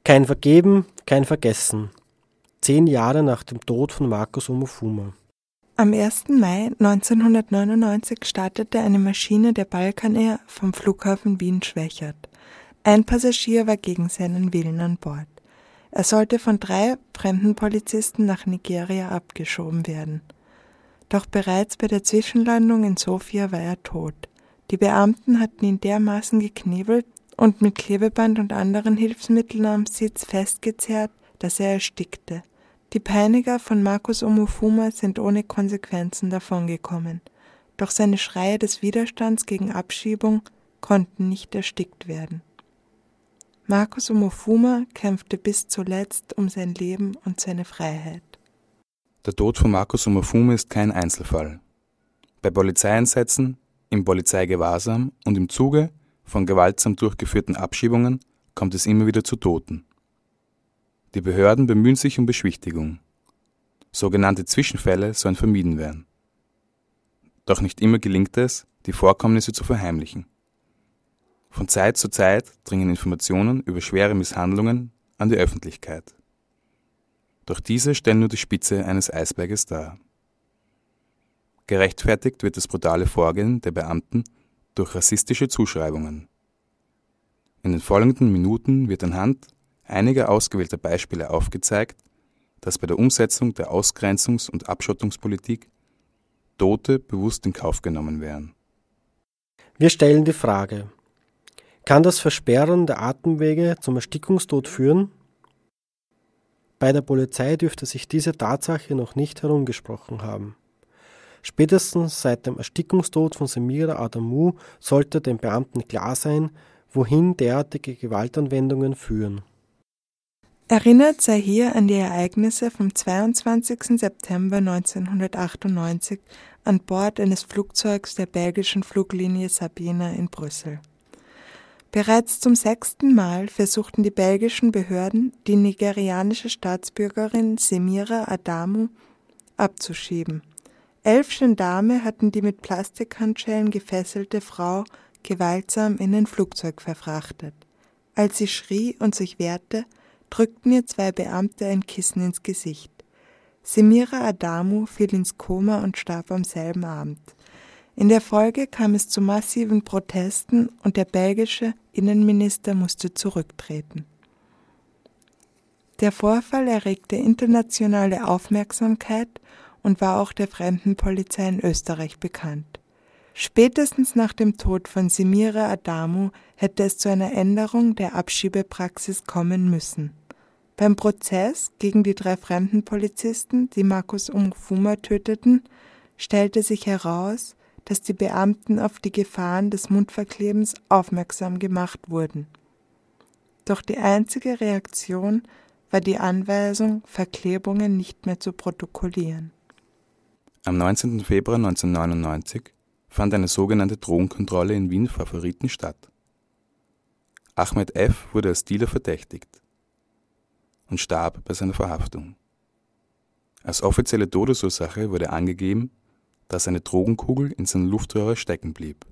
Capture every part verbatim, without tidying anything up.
Kein Vergeben, kein Vergessen. Zehn Jahre nach dem Tod von Markus Omofuma. Am ersten Mai neunzehnhundertneunundneunzig startete eine Maschine der Balkan-Air vom Flughafen Wien-Schwechat. Ein Passagier war gegen seinen Willen an Bord. Er sollte von drei Fremdenpolizisten nach Nigeria abgeschoben werden. Doch bereits bei der Zwischenlandung in Sofia war er tot. Die Beamten hatten ihn dermaßen geknebelt und mit Klebeband und anderen Hilfsmitteln am Sitz festgezerrt, dass er erstickte. Die Peiniger von Markus Omofuma sind ohne Konsequenzen davongekommen. Doch seine Schreie des Widerstands gegen Abschiebung konnten nicht erstickt werden. Markus Omofuma kämpfte bis zuletzt um sein Leben und seine Freiheit. Der Tod von Markus Omofuma ist kein Einzelfall. Bei Polizeieinsätzen, im Polizeigewahrsam und im Zuge von gewaltsam durchgeführten Abschiebungen kommt es immer wieder zu Toten. Die Behörden bemühen sich um Beschwichtigung. Sogenannte Zwischenfälle sollen vermieden werden. Doch nicht immer gelingt es, die Vorkommnisse zu verheimlichen. Von Zeit zu Zeit dringen Informationen über schwere Misshandlungen an die Öffentlichkeit. Doch diese stellen nur die Spitze eines Eisberges dar. Gerechtfertigt wird das brutale Vorgehen der Beamten durch rassistische Zuschreibungen. In den folgenden Minuten wird anhand einiger ausgewählter Beispiele aufgezeigt, dass bei der Umsetzung der Ausgrenzungs- und Abschottungspolitik Tote bewusst in Kauf genommen werden. Wir stellen die Frage: Kann das Versperren der Atemwege zum Erstickungstod führen? Bei der Polizei dürfte sich diese Tatsache noch nicht herumgesprochen haben. Spätestens seit dem Erstickungstod von Semira Adamu sollte den Beamten klar sein, wohin derartige Gewaltanwendungen führen. Erinnert sei hier an die Ereignisse vom zweiundzwanzigsten September neunzehnhundertachtundneunzig an Bord eines Flugzeugs der belgischen Fluglinie Sabena in Brüssel. Bereits zum sechsten Mal versuchten die belgischen Behörden, die nigerianische Staatsbürgerin Semira Adamu abzuschieben. Elf Gendarme hatten die mit Plastikhandschellen gefesselte Frau gewaltsam in ein Flugzeug verfrachtet. Als sie schrie und sich wehrte, drückten ihr zwei Beamte ein Kissen ins Gesicht. Semira Adamu fiel ins Koma und starb am selben Abend. In der Folge kam es zu massiven Protesten und der belgische Innenminister musste zurücktreten. Der Vorfall erregte internationale Aufmerksamkeit und war auch der Fremdenpolizei in Österreich bekannt. Spätestens nach dem Tod von Semira Adamu hätte es zu einer Änderung der Abschiebepraxis kommen müssen. Beim Prozess gegen die drei Fremdenpolizisten, die Markus Omofuma töteten, stellte sich heraus, dass die Beamten auf die Gefahren des Mundverklebens aufmerksam gemacht wurden. Doch die einzige Reaktion war die Anweisung, Verklebungen nicht mehr zu protokollieren. Am neunzehnten Februar neunzehnhundertneunundneunzig fand eine sogenannte Drogenkontrolle in Wien Favoriten statt. Ahmed F. wurde als Dealer verdächtigt und starb bei seiner Verhaftung. Als offizielle Todesursache wurde angegeben, dass eine Drogenkugel in seinem Luftröhre stecken blieb.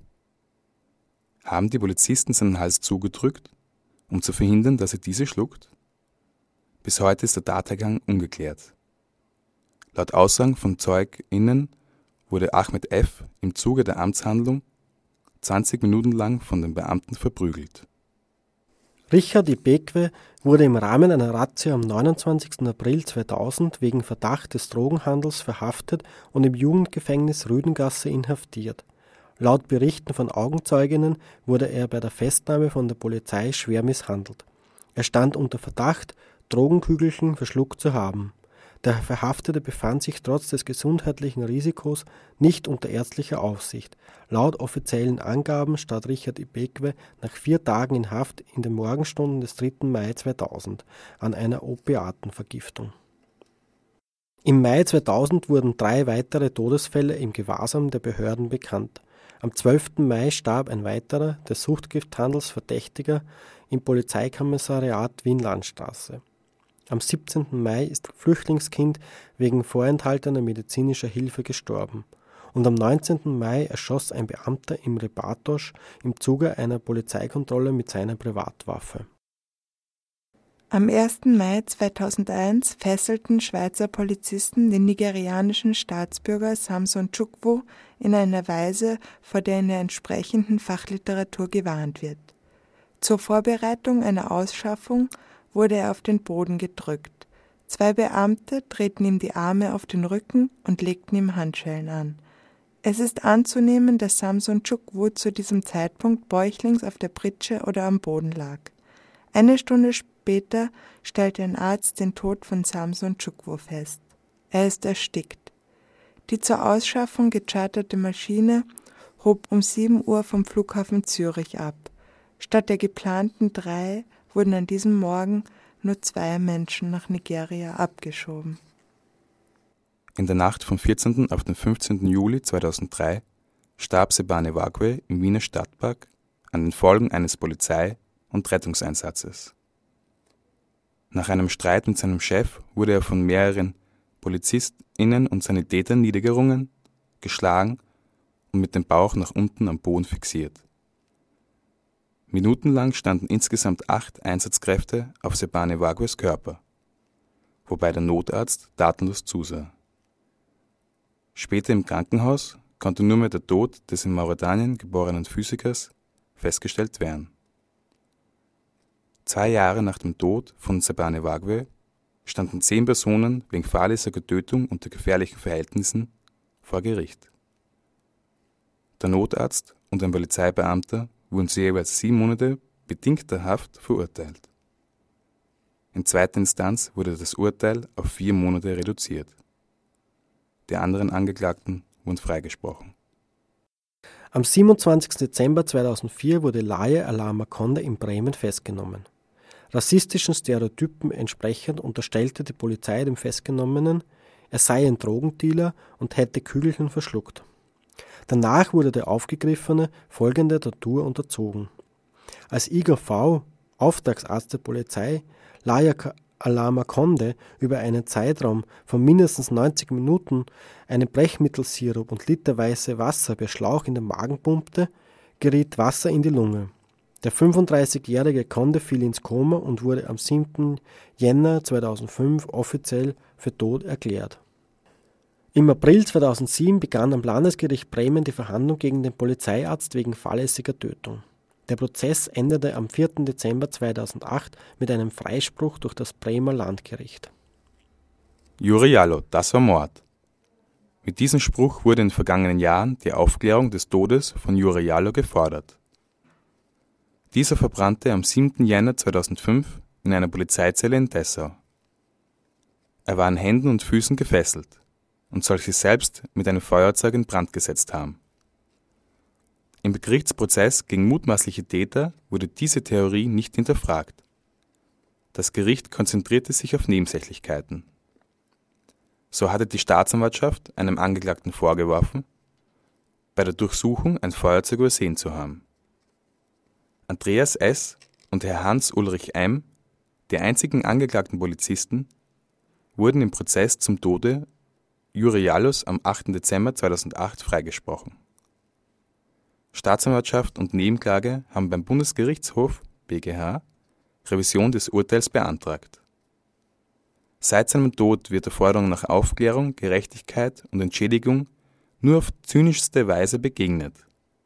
Haben die Polizisten seinen Hals zugedrückt, um zu verhindern, dass er diese schluckt? Bis heute ist der Tathergang ungeklärt. Laut Aussagen von ZeugInnen wurde Ahmed F. im Zuge der Amtshandlung zwanzig Minuten lang von den Beamten verprügelt. Richard Ibekwe wurde im Rahmen einer Razzia am neunundzwanzigsten April zweitausend wegen Verdacht des Drogenhandels verhaftet und im Jugendgefängnis Rüdengasse inhaftiert. Laut Berichten von Augenzeuginnen wurde er bei der Festnahme von der Polizei schwer misshandelt. Er stand unter Verdacht, Drogenkügelchen verschluckt zu haben. Der Verhaftete befand sich trotz des gesundheitlichen Risikos nicht unter ärztlicher Aufsicht. Laut offiziellen Angaben starb Richard Ibekwe nach vier Tagen in Haft in den Morgenstunden des dritten Mai zweitausend an einer Opiatenvergiftung. Im Mai zweitausend wurden drei weitere Todesfälle im Gewahrsam der Behörden bekannt. Am zwölften Mai starb ein weiterer, des Suchtgifthandels Verdächtiger, im Polizeikommissariat Wien-Landstraße. Am siebzehnten Mai ist ein Flüchtlingskind wegen vorenthaltener medizinischer Hilfe gestorben. Und am neunzehnten Mai erschoss ein Beamter im Reportage im Zuge einer Polizeikontrolle mit seiner Privatwaffe. Am ersten Mai zweitausendeins fesselten Schweizer Polizisten den nigerianischen Staatsbürger Samson Chukwu in einer Weise, vor der in der entsprechenden Fachliteratur gewarnt wird. Zur Vorbereitung einer Ausschaffung wurde er auf den Boden gedrückt. Zwei Beamte drehten ihm die Arme auf den Rücken und legten ihm Handschellen an. Es ist anzunehmen, dass Samson Chukwu zu diesem Zeitpunkt bäuchlings auf der Pritsche oder am Boden lag. Eine Stunde später stellte ein Arzt den Tod von Samson Chukwu fest. Er ist erstickt. Die zur Ausschaffung gecharterte Maschine hob um sieben Uhr vom Flughafen Zürich ab. Statt der geplanten drei wurden an diesem Morgen nur zwei Menschen nach Nigeria abgeschoben. In der Nacht vom vierzehnten auf den fünfzehnten Juli zweitausenddrei starb Sebane Wagwe im Wiener Stadtpark an den Folgen eines Polizei- und Rettungseinsatzes. Nach einem Streit mit seinem Chef wurde er von mehreren PolizistInnen und Sanitätern niedergerungen, geschlagen und mit dem Bauch nach unten am Boden fixiert. Minutenlang standen insgesamt acht Einsatzkräfte auf Sebane Wagwes Körper, wobei der Notarzt tatenlos zusah. Später im Krankenhaus konnte nur mehr der Tod des in Mauretanien geborenen Physikers festgestellt werden. Zwei Jahre nach dem Tod von Sebane Wagwe standen zehn Personen wegen fahrlässiger Tötung unter gefährlichen Verhältnissen vor Gericht. Der Notarzt und ein Polizeibeamter wurden zu jeweils sieben Monate bedingter Haft verurteilt. In zweiter Instanz wurde das Urteil auf vier Monate reduziert. Die anderen Angeklagten wurden freigesprochen. Am siebenundzwanzigsten Dezember zweitausendvier wurde Laye Alama Conde in Bremen festgenommen. Rassistischen Stereotypen entsprechend unterstellte die Polizei dem Festgenommenen, er sei ein Drogendealer und hätte Kügelchen verschluckt. Danach wurde der Aufgegriffene folgender Tortur unterzogen. Als Igor V., Auftragsarzt der Polizei, Laye Alama Conde über einen Zeitraum von mindestens neunzig Minuten einen Brechmittelsirup und literweise Wasser per Schlauch in den Magen pumpte, geriet Wasser in die Lunge. Der fünfunddreißigjährige Conde fiel ins Koma und wurde am siebten Jänner zweitausendfünf offiziell für tot erklärt. Im April zweitausendsieben begann am Landesgericht Bremen die Verhandlung gegen den Polizeiarzt wegen fahrlässiger Tötung. Der Prozess endete am vierten Dezember zweitausendacht mit einem Freispruch durch das Bremer Landgericht. Juri Jallo, das war Mord. Mit diesem Spruch wurde in den vergangenen Jahren die Aufklärung des Todes von Juri Jallo gefordert. Dieser verbrannte am siebten Jänner zweitausendfünf in einer Polizeizelle in Dessau. Er war an Händen und Füßen gefesselt und soll sich selbst mit einem Feuerzeug in Brand gesetzt haben. Im Gerichtsprozess gegen mutmaßliche Täter wurde diese Theorie nicht hinterfragt. Das Gericht konzentrierte sich auf Nebensächlichkeiten. So hatte die Staatsanwaltschaft einem Angeklagten vorgeworfen, bei der Durchsuchung ein Feuerzeug übersehen zu haben. Andreas S. und Herr Hans-Ulrich M., die einzigen angeklagten Polizisten, wurden im Prozess zum Tode Juri Jallos am achten Dezember zweitausendacht freigesprochen. Staatsanwaltschaft und Nebenklage haben beim Bundesgerichtshof B G H Revision des Urteils beantragt. Seit seinem Tod wird der Forderung nach Aufklärung, Gerechtigkeit und Entschädigung nur auf zynischste Weise begegnet.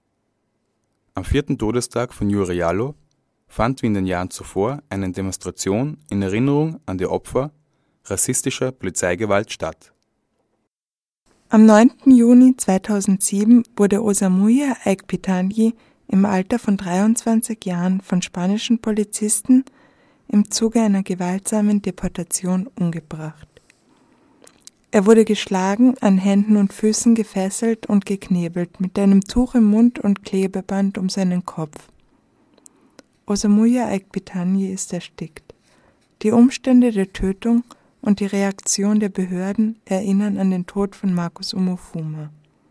Am vierten Todestag von Juri Jallo fand wie in den Jahren zuvor eine Demonstration in Erinnerung an die Opfer rassistischer Polizeigewalt statt. Am neunten Juni zweitausendsieben wurde Osamuya Aikpitanyi im Alter von dreiundzwanzig Jahren von spanischen Polizisten im Zuge einer gewaltsamen Deportation umgebracht. Er wurde geschlagen, an Händen und Füßen gefesselt und geknebelt, mit einem Tuch im Mund und Klebeband um seinen Kopf. Osamuya Aikpitanyi ist erstickt. Die Umstände der Tötung und die Reaktion der Behörden erinnern an den Tod von Marcus Umofuma.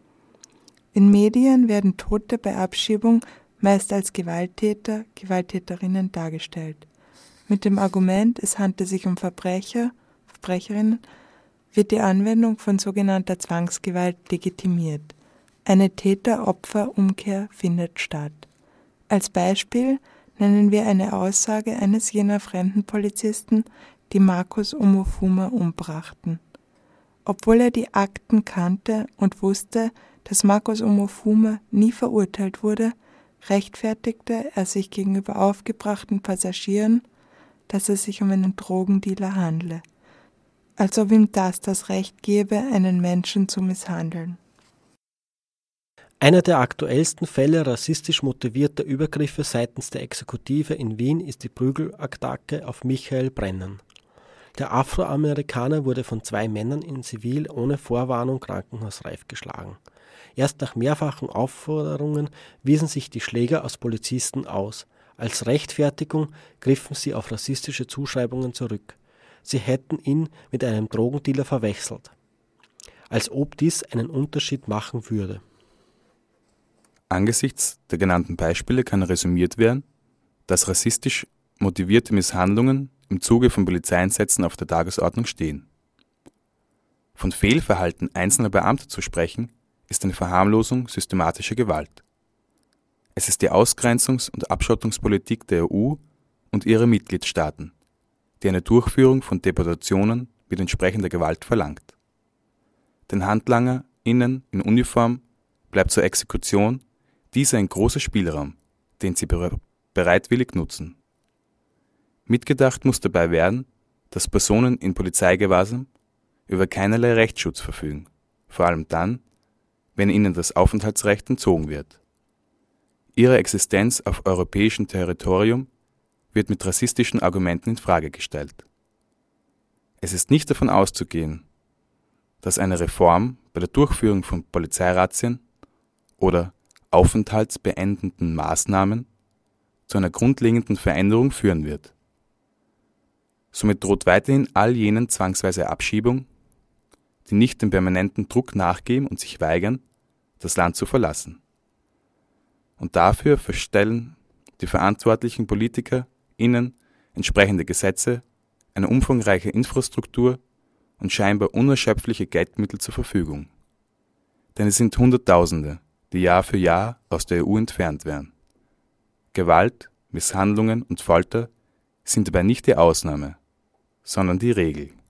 In Medien werden Tote bei Abschiebung meist als Gewalttäter, Gewalttäterinnen dargestellt. Mit dem Argument, es handle sich um Verbrecher, Verbrecherinnen, wird die Anwendung von sogenannter Zwangsgewalt legitimiert. Eine Täter-Opfer-Umkehr findet statt. Als Beispiel nennen wir eine Aussage eines jener fremden Polizisten, die Markus Omofuma umbrachten. Obwohl er die Akten kannte und wusste, dass Markus Omofuma nie verurteilt wurde, rechtfertigte er sich gegenüber aufgebrachten Passagieren, dass es sich um einen Drogendealer handle, als ob ihm das das Recht gebe, einen Menschen zu misshandeln. Einer der aktuellsten Fälle rassistisch motivierter Übergriffe seitens der Exekutive in Wien ist die Prügelattacke auf Michael Brennan. Der Afroamerikaner wurde von zwei Männern in Zivil ohne Vorwarnung krankenhausreif geschlagen. Erst nach mehrfachen Aufforderungen wiesen sich die Schläger als Polizisten aus. Als Rechtfertigung griffen sie auf rassistische Zuschreibungen zurück. Sie hätten ihn mit einem Drogendealer verwechselt. Als ob dies einen Unterschied machen würde. Angesichts der genannten Beispiele kann resümiert werden, dass rassistisch motivierte Misshandlungen im Zuge von Polizeieinsätzen auf der Tagesordnung stehen. Von Fehlverhalten einzelner Beamter zu sprechen, ist eine Verharmlosung systematischer Gewalt. Es ist die Ausgrenzungs- und Abschottungspolitik der E U und ihrer Mitgliedstaaten, die eine Durchführung von Deportationen mit entsprechender Gewalt verlangt. Den HandlangerInnen in Uniform bleibt zur Exekution dieser ein großer Spielraum, den sie bereitwillig nutzen. Mitgedacht muss dabei werden, dass Personen in Polizeigewahrsam über keinerlei Rechtsschutz verfügen, vor allem dann, wenn ihnen das Aufenthaltsrecht entzogen wird. Ihre Existenz auf europäischem Territorium wird mit rassistischen Argumenten in Frage gestellt. Es ist nicht davon auszugehen, dass eine Reform bei der Durchführung von Polizeirazzien oder aufenthaltsbeendenden Maßnahmen zu einer grundlegenden Veränderung führen wird. Somit droht weiterhin all jenen zwangsweise Abschiebung, die nicht dem permanenten Druck nachgeben und sich weigern, das Land zu verlassen. Und dafür verstellen die verantwortlichen PolitikerInnen entsprechende Gesetze, eine umfangreiche Infrastruktur und scheinbar unerschöpfliche Geldmittel zur Verfügung. Denn es sind Hunderttausende, die Jahr für Jahr aus der E U entfernt werden. Gewalt, Misshandlungen und Folter sind dabei nicht die Ausnahme, sondern die Regel.